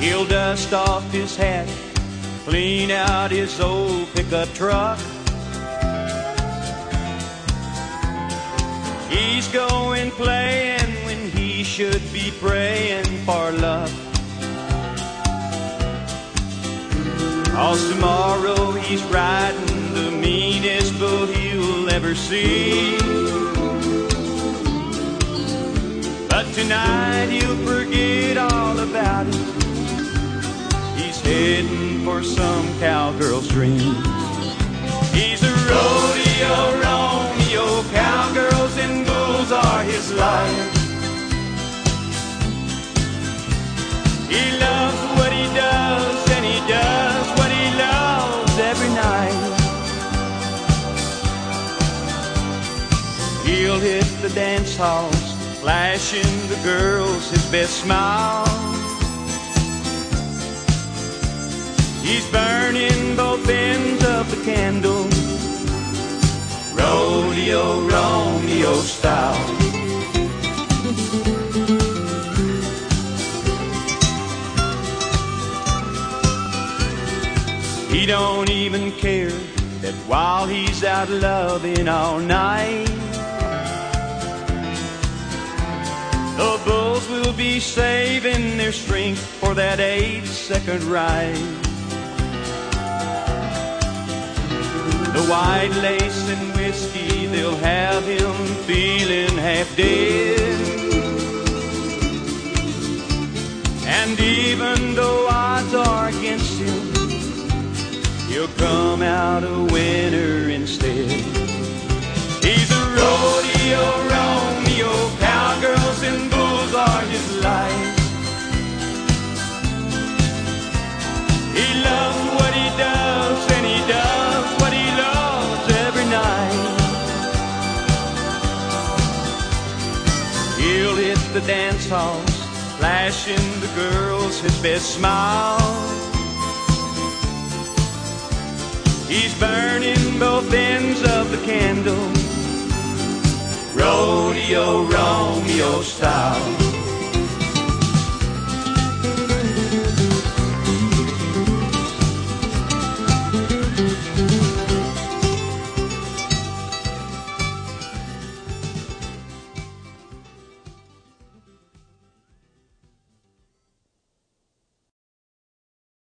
He'll dust off his hat, clean out his old pickup truck. He's going playing when he should be praying for luck. 'Cause tomorrow he's riding the meanest bull you'll ever see. But tonight he'll forget all about it. He's heading for some cowgirl's dreams. He's a rodeo Romeo, cowgirls and bulls are his life. He loves what he does, and he does what he loves every night. He'll hit the dance halls, flashing the girls his best smile. He's burning both ends of the candle, rodeo Romeo style. He don't even care that while he's out loving all night, the bulls will be saving their strength for that 8-second ride. The white lace and whiskey, they'll have him feeling half dead. And even though odds are against him, he'll come out a winner instead. He's a rodeo Romeo, cowgirls and bulls are his life. He loves what he does, and he does what he loves every night. He'll hit the dance halls, flashing the girls his best smile. He's burning both ends of the candle, rodeo Romeo style.